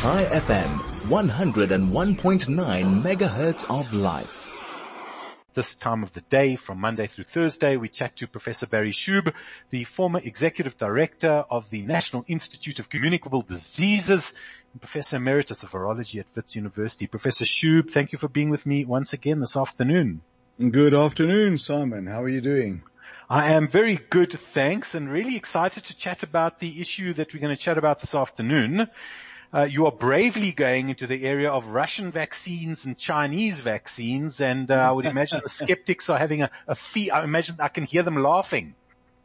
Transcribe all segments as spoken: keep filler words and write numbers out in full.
Chai F M, one oh one point nine megahertz of life. This time of the day, from Monday through Thursday, we chat to Professor Barry Shube, the former Executive Director of the National Institute of Communicable Diseases and Professor Emeritus of Virology at Wits University. Professor Shube, thank you for being with me once again this afternoon. Good afternoon, Simon. How are you doing? I am very good, thanks, and really excited to chat about the issue that we're going to chat about this afternoon. Uh, you are bravely going into the area of Russian vaccines and Chinese vaccines, and uh, I would imagine the skeptics are having a, a fee. I imagine I can hear them laughing.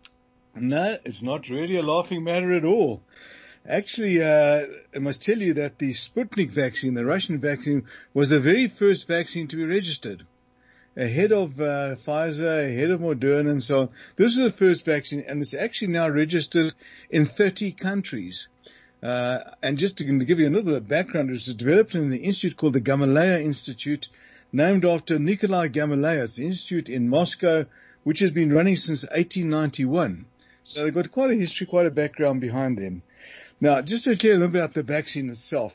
No, it's not really a laughing matter at all. Actually, uh, I must tell you that the Sputnik vaccine, the Russian vaccine, was the very first vaccine to be registered. Ahead of uh, Pfizer, ahead of Moderna and so on. This is the first vaccine, and it's actually now registered in thirty countries. Uh, and just to give you a little bit of background, it was developed in the institute called the Gamaleya Institute, named after Nikolai Gamaleya. It's an institute in Moscow, which has been running since eighteen ninety-one. So they've got quite a history, quite a background behind them. Now, just to tell you a little bit about the vaccine itself,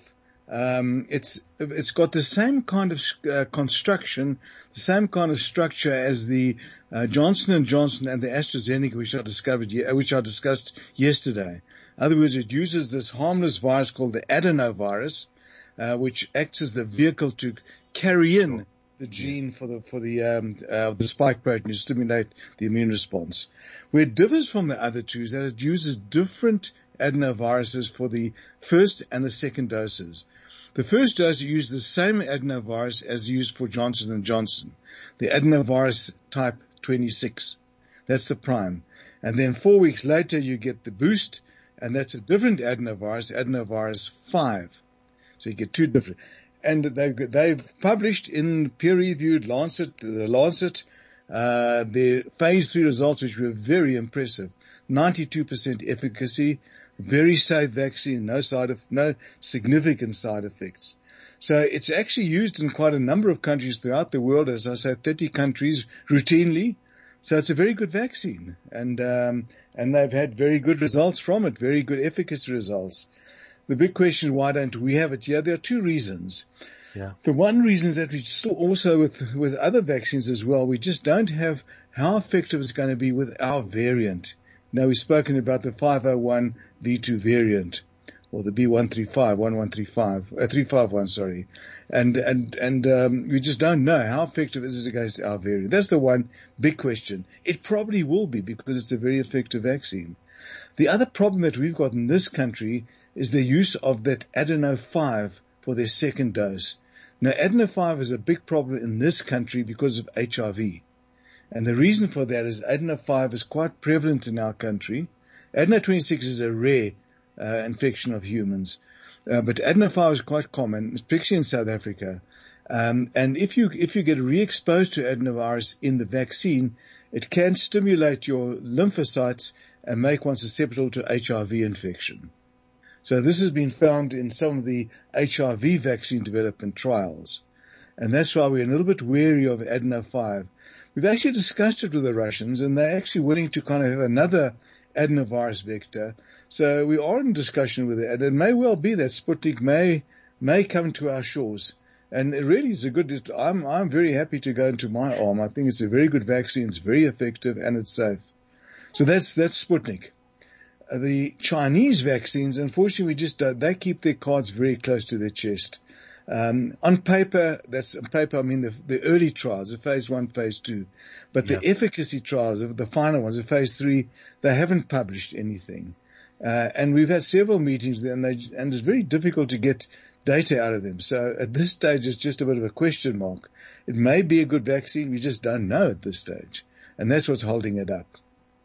um, it's it's got the same kind of uh, construction, the same kind of structure as the uh, Johnson and Johnson and the AstraZeneca, which I discovered, which I discussed yesterday. In other words, it uses this harmless virus called the adenovirus, uh, which acts as the vehicle to carry in the gene for the for the um, uh, the spike protein to stimulate the immune response. Where it differs from the other two is that it uses different adenoviruses for the first and the second doses. The first dose uses the same adenovirus as used for Johnson and Johnson, the adenovirus type twenty-six. That's the prime. And then four weeks later, you get the boost. And that's a different adenovirus, adenovirus five. So you get two different. And they've, they've published in peer-reviewed Lancet, the Lancet, uh, their phase three results, which were very impressive. ninety-two percent efficacy, very safe vaccine, no side of, no significant side effects. So it's actually used in quite a number of countries throughout the world, as I say, thirty countries routinely. So it's a very good vaccine, and um, and they've had very good results from it, very good efficacy results. The big question, why don't we have it? Yeah, there are two reasons. Yeah. The one reason is that we still also with with other vaccines as well, we just don't have how effective it's going to be with our variant. Now, we've spoken about the five oh one V two variant, or the B one three five, one one three five, uh, three five one, sorry. And, and, and, um, we just don't know how effective is it against our variant. That's the one big question. It probably will be because it's a very effective vaccine. The other problem that we've got in this country is the use of that adeno five for their second dose. Now, adeno five is a big problem in this country because of H I V. And the reason for that is adeno five is quite prevalent in our country. Adeno twenty-six is a rare, uh, infection of humans. Uh, but adeno five is quite common, especially in South Africa. Um, and if you, if you get re-exposed to adenovirus in the vaccine, it can stimulate your lymphocytes and make one susceptible to H I V infection. So this has been found in some of the H I V vaccine development trials. And that's why we're a little bit wary of adeno five. We've actually discussed it with the Russians, and they're actually willing to kind of have another adenovirus vector. So we are in discussion with it, and it may well be that Sputnik may may come to our shores. And it really is a good. I'm I'm very happy to go into my arm. I think it's a very good vaccine. It's very effective and it's safe. So that's that's Sputnik. Uh, the Chinese vaccines, unfortunately, we just don't, they keep their cards very close to their chest. Um, on paper, that's on paper. I mean the the early trials, the phase one, phase two, but the yeah. efficacy trials of the final ones, the phase three, they haven't published anything. Uh, and we've had several meetings with them, and, they, and it's very difficult to get data out of them. So at this stage, it's just a bit of a question mark. It may be a good vaccine. We just don't know at this stage. And that's what's holding it up.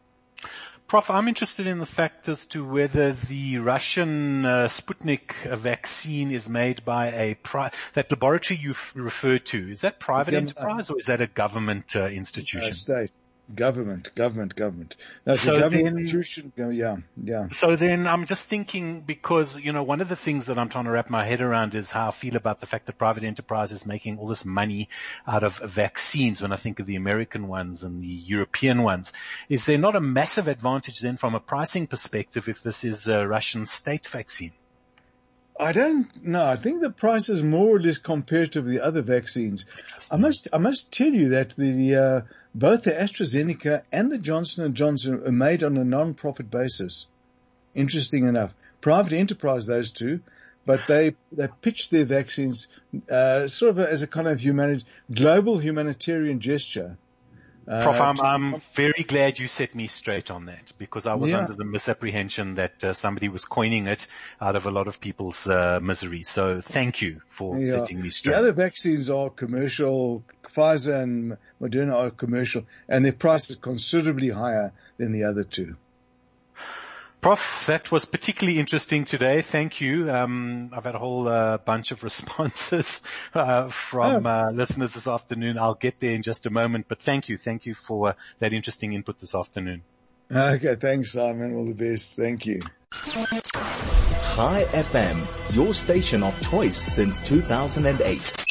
Prof, I'm interested in the fact as to whether the Russian uh, Sputnik vaccine is made by a pri- that laboratory you referred to. Is that private yeah, enterprise or is that a government uh, institution? Uh, state. Government, government, government. No, it's so a government then, institution. Yeah, yeah. So then I'm just thinking, because, you know, one of the things that I'm trying to wrap my head around is how I feel about the fact that private enterprise is making all this money out of vaccines when I think of the American ones and the European ones. Is there not a massive advantage then from a pricing perspective if this is a Russian state vaccine? I don't know. I think the price is more or less compared to the other vaccines. I must, I must tell you that the, uh, both the AstraZeneca and the Johnson and Johnson are made on a non-profit basis. Interesting enough. Private enterprise, those two, but they, they pitch their vaccines, uh, sort of as a kind of humanit- global humanitarian gesture. Prof, Uh, I'm, I'm very glad you set me straight on that, because I was Yeah. under the misapprehension that uh, somebody was coining it out of a lot of people's uh, misery. So thank you for Yeah. setting me straight. The other vaccines are commercial. Pfizer and Moderna are commercial, and their price is considerably higher than the other two. Prof, that was particularly interesting today. Thank you. Um, I've had a whole uh, bunch of responses uh, from Oh. uh, listeners this afternoon. I'll get there in just a moment, but thank you. Thank you for uh, that interesting input this afternoon. Okay, thanks, Simon. All the best. Thank you. Chai F M, your station of choice since two thousand eight.